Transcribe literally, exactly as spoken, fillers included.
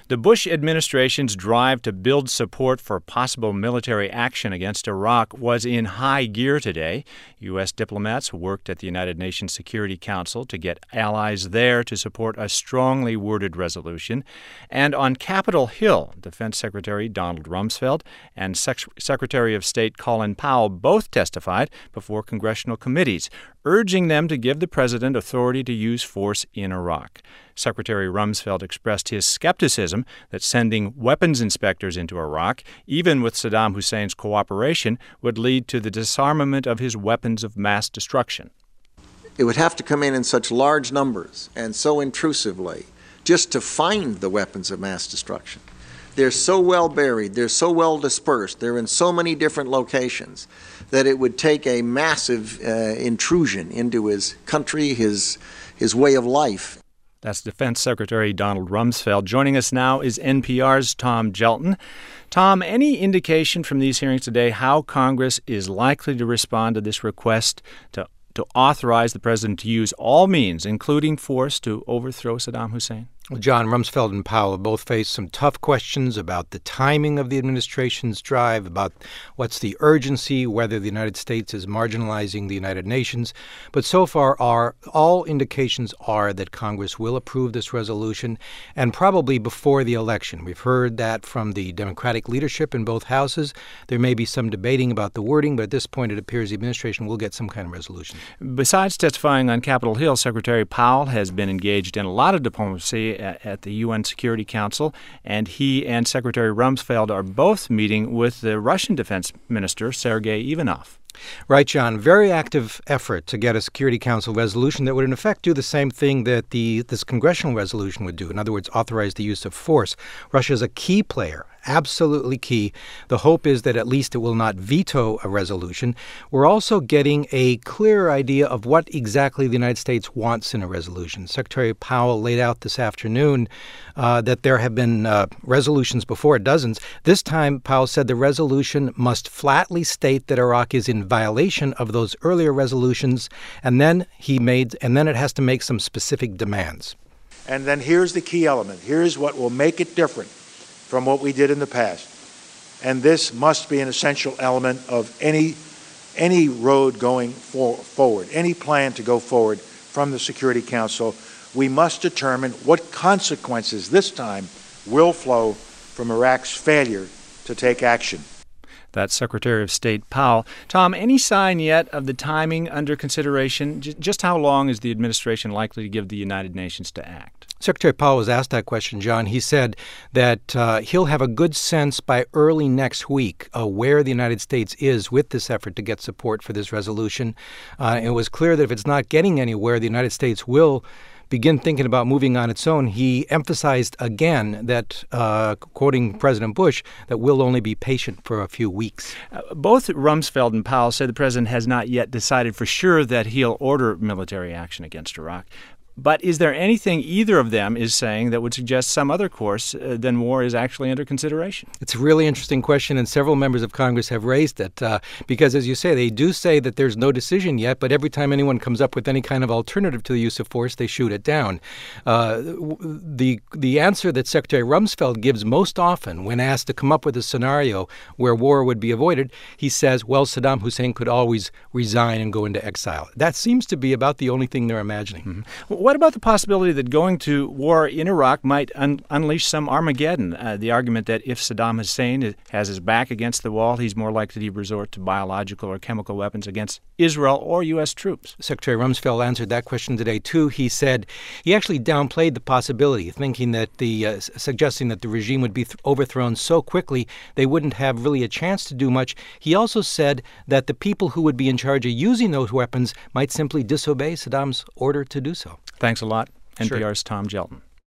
The Bush administration's drive to build support for possible military action against Iraq was in high gear today. U S diplomats worked at the United Nations Security Council to get allies there to support a strongly worded resolution. And on Capitol Hill, Defense Secretary Donald Rumsfeld and Sec- Secretary of State Colin Powell both testified before congressional committees, urging them to give the president authority to use force in Iraq. Secretary Rumsfeld expressed his skepticism that sending weapons inspectors into Iraq, even with Saddam Hussein's cooperation, would lead to the disarmament of his weapons of mass destruction. It would have to come in in such large numbers and so intrusively just to find the weapons of mass destruction. They're so well buried, they're so well dispersed, they're in so many different locations that it would take a massive uh, intrusion into his country, his his way of life. That's Defense Secretary Donald Rumsfeld. Joining us now is N P R's Tom Gjelten. Tom, any indication from these hearings today how Congress is likely to respond to this request to, to authorize the president to use all means, including force, to overthrow Saddam Hussein? Well, John, Rumsfeld and Powell both faced some tough questions about the timing of the administration's drive, about what's the urgency, whether the United States is marginalizing the United Nations. But so far, are all indications are that Congress will approve this resolution, and probably before the election. We've heard that from the Democratic leadership in both houses. There may be some debating about the wording, but at this point it appears the administration will get some kind of resolution. Besides testifying on Capitol Hill, Secretary Powell has been engaged in a lot of diplomacy at the U N Security Council, and he and Secretary Rumsfeld are both meeting with the Russian Defense Minister, Sergei Ivanov. Right, John. Very active effort to get a Security Council resolution that would, in effect, do the same thing that the this congressional resolution would do. In other words, authorize the use of force. Russia is a key player, absolutely key. The hope is that at least it will not veto a resolution. We're also getting a clearer idea of what exactly the United States wants in a resolution. Secretary Powell laid out this afternoon uh, that there have been uh, resolutions before, dozens. This time, Powell said the resolution must flatly state that Iraq is in violation of those earlier resolutions, and then he made, and then it has to make some specific demands. And then here's the key element. Here's what will make it different from what we did in the past. And this must be an essential element of any any road going for, forward, any plan to go forward from the Security Council. We must determine what consequences this time will flow from Iraq's failure to take action. That's Secretary of State Powell. Tom, any sign yet of the timing under consideration? J- just how long is the administration likely to give the United Nations to act? Secretary Powell was asked that question, John. He said that uh, he'll have a good sense by early next week uh, where the United States is with this effort to get support for this resolution. Uh, it was clear that if it's not getting anywhere, the United States will begin thinking about moving on its own. He emphasized again that, uh, quoting President Bush, that we'll only be patient for a few weeks. Uh, both Rumsfeld and Powell said the president has not yet decided for sure that he'll order military action against Iraq. But is there anything either of them is saying that would suggest some other course uh, than war is actually under consideration? It's a really interesting question, and several members of Congress have raised it uh, because, as you say, they do say that there's no decision yet, but every time anyone comes up with any kind of alternative to the use of force, they shoot it down. Uh, the, the answer that Secretary Rumsfeld gives most often when asked to come up with a scenario where war would be avoided, he says, well, Saddam Hussein could always resign and go into exile. That seems to be about the only thing they're imagining. Mm-hmm. What about the possibility that going to war in Iraq might un- unleash some Armageddon? Uh, the argument that if Saddam Hussein has his back against the wall, he's more likely to resort to biological or chemical weapons against Israel or U S troops. Secretary Rumsfeld answered that question today, too. He said he actually downplayed the possibility, thinking that the uh, suggesting that the regime would be th- overthrown so quickly they wouldn't have really a chance to do much. He also said that the people who would be in charge of using those weapons might simply disobey Saddam's order to do so. Thanks a lot. Sure. N P R's Tom Gjelten.